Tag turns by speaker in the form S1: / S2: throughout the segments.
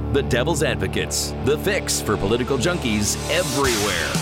S1: The Devil's Advocates, the fix for political junkies everywhere.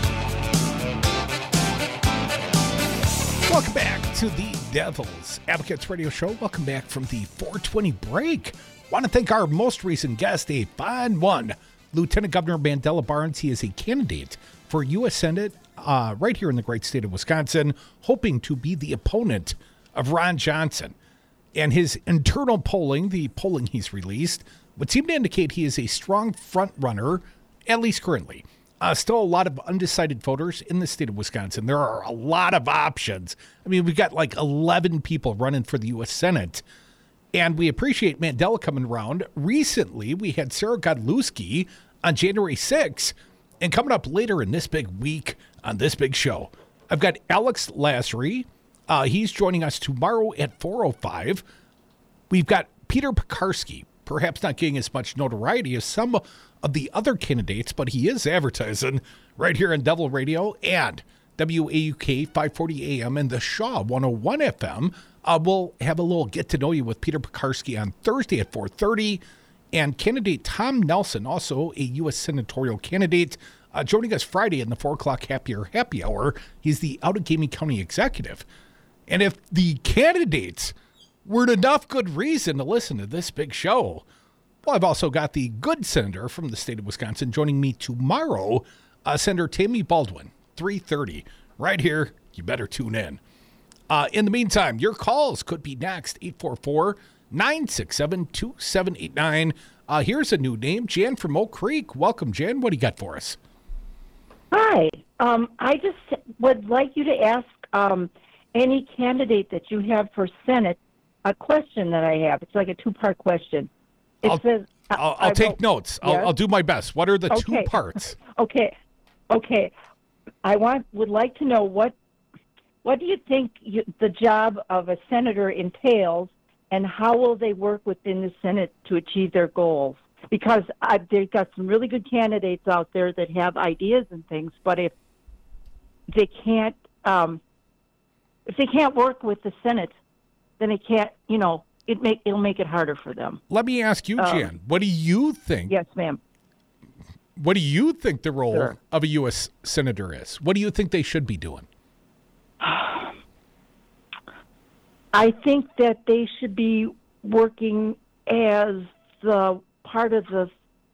S2: Welcome back to the Devil's Advocates radio show. Welcome back from the 420 break. Want to thank our most recent guest, a fine one, Lieutenant Governor Mandela Barnes. He is a candidate for U.S. Senate right here in the great state of Wisconsin, hoping to be the opponent of Ron Johnson. And his internal polling, the polling he's released, would seem to indicate he is a strong front runner, at least currently. Still a lot of undecided voters in the state of Wisconsin. There are a lot of options. I mean, we've got like 11 people running for the U.S. Senate, and we appreciate Mandela coming around. Recently, we had Sarah Godlewski on January 6th, and coming up later in this big week on this big show, I've got Alex Lasry. He's joining us tomorrow at 4:05. We've got Peter Pekarsky, perhaps not getting as much notoriety as some of the other candidates, but he is advertising right here on Devil Radio and WAUK 540 AM and the Shaw 101 FM. We'll have a little get-to-know-you with Peter Pekarsky on Thursday at 4:30. And candidate Tom Nelson, also a U.S. senatorial candidate, joining us Friday in the 4 o'clock happy hour. He's the Outagamie County executive. And if the candidates were enough good reason to listen to this big show, well, I've also got the good senator from the state of Wisconsin joining me tomorrow, Senator Tammy Baldwin, 3:30, right here. You better tune in. In the meantime, your calls could be next, 844-967-2789. Here's a new name, Jan from Oak Creek. Welcome, Jan. What do you got for us?
S3: Hi. I just would like you to ask any candidate that you have for Senate a question that I have. It's like a two-part question.
S2: I'll take notes.
S3: Yes?
S2: I'll do my best. What are the two parts?
S3: Okay. I would like to know what do you think the job of a senator entails, and how will they work within the Senate to achieve their goals? Because they've got some really good candidates out there that have ideas and things, but if they can't work with the Senate, then it can't. It'll make it harder for them.
S2: Let me ask you, Jan. What do you think?
S3: Yes, ma'am.
S2: What do you think the role
S3: Sure.
S2: of a U.S. senator is? What do you think they should be doing?
S3: I think that they should be working as the part of the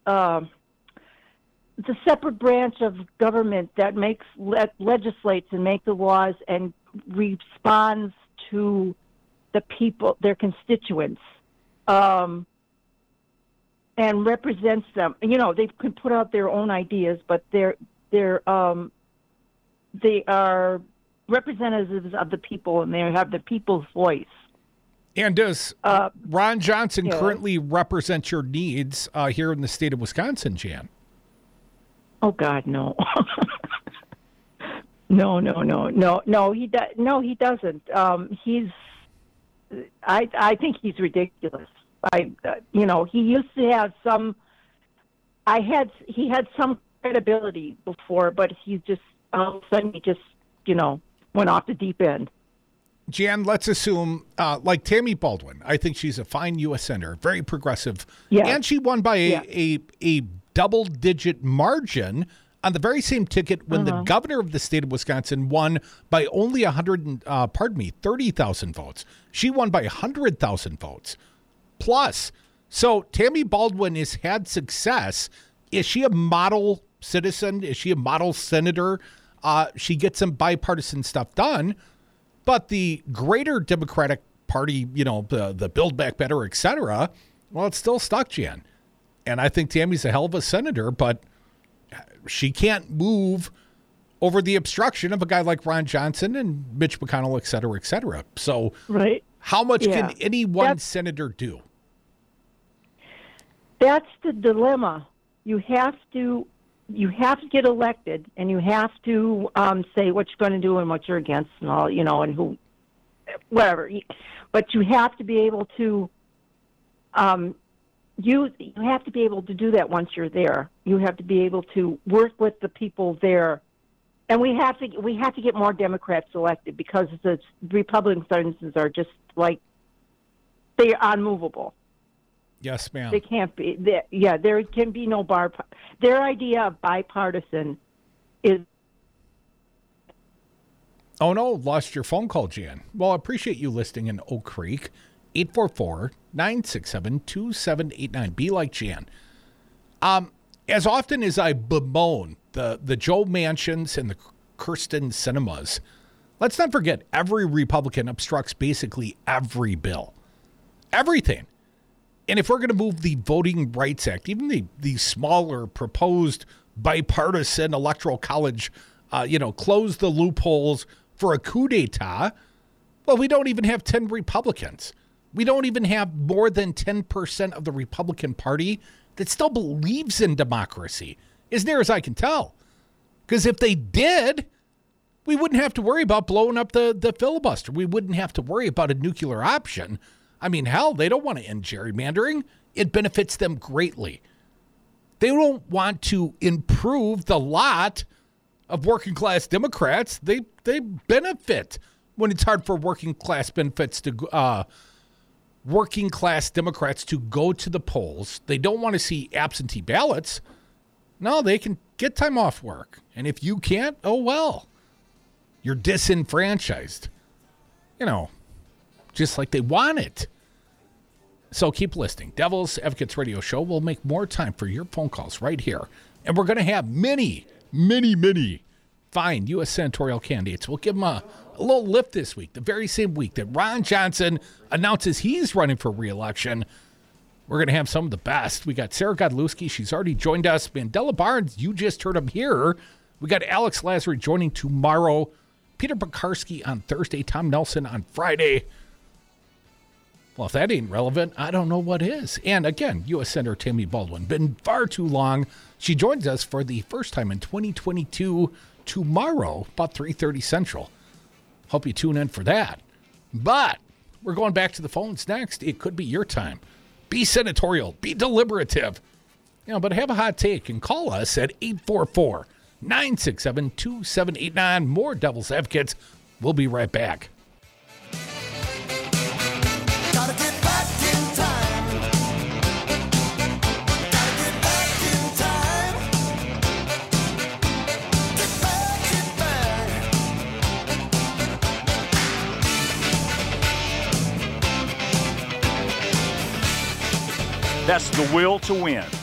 S3: separate branch of government that legislates and makes the laws and responds to the people, their constituents, and represents them. They can put out their own ideas, but they are representatives of the people, and they have the people's voice.
S2: And does Ron Johnson currently represent your needs here in the state of Wisconsin, Jan?
S3: Oh God, no. No, he doesn't. I think he's ridiculous. He used to have some. He had some credibility before, but he's just all of a sudden he just went off the deep end.
S2: Jan, let's assume like Tammy Baldwin. I think she's a fine U.S. senator, very progressive, and she won by a double-digit margin on the very same ticket when the governor of the state of Wisconsin won by only 30,000 votes. She won by 100,000 votes plus. So Tammy Baldwin has had success. Is she a model citizen? Is she a model senator? She gets some bipartisan stuff done, but the greater Democratic Party, the Build Back Better, et cetera, well, it's still stuck, Jan. And I think Tammy's a hell of a senator, but she can't move over the obstruction of a guy like Ron Johnson and Mitch McConnell, et cetera, et cetera. So how much can any one senator do?
S3: That's the dilemma. You have to get elected, and you have to say what you're going to do and what you're against, and all, and who, whatever. But you have to be able to. You have to be able to do that once you're there. You have to be able to work with the people there, and we have to get more Democrats elected, because the Republicans are just like, they are unmovable.
S2: Yes, ma'am.
S3: They can't be. There can be no Their idea of bipartisan is.
S2: Oh, no, lost your phone call, Jan. Well, I appreciate you listening in Oak Creek. 844-967-2789. Be like Jan. As often as I bemoan the Joe Mansions and the Kirsten Cinemas, let's not forget every Republican obstructs basically every bill. Everything. And if we're going to move the Voting Rights Act, even the smaller proposed bipartisan electoral college, close the loopholes for a coup d'etat, well, we don't even have 10 Republicans. We don't even have more than 10% of the Republican Party that still believes in democracy, as near as I can tell. Because if they did, we wouldn't have to worry about blowing up the filibuster. We wouldn't have to worry about a nuclear option. I mean, hell, they don't want to end gerrymandering. It benefits them greatly. They don't want to improve the lot of working class Democrats. They benefit when it's hard for working class Democrats to go to the polls. They don't want to see absentee ballots. No, they can get time off work. And if you can't, oh well. You're disenfranchised. Just like they want it. So keep listening. Devil's Advocates Radio Show will make more time for your phone calls right here. And we're going to have many, many, many fine U.S. senatorial candidates. We'll give them a little lift this week, the very same week that Ron Johnson announces he's running for re-election. We're going to have some of the best. We got Sarah Godlewski. She's already joined us. Mandela Barnes, you just heard him here. We got Alex Lazary joining tomorrow. Peter Pekarsky on Thursday. Tom Nelson on Friday. Well, if that ain't relevant, I don't know what is. And again, U.S. Senator Tammy Baldwin. Been far too long. She joins us for the first time in 2022 tomorrow, about 3:30 Central. Hope you tune in for that. But we're going back to the phones next. It could be your time. Be senatorial. Be deliberative. But have a hot take and call us at 844-967-2789. More Devil's Advocates. We'll be right back.
S4: That's the will to win.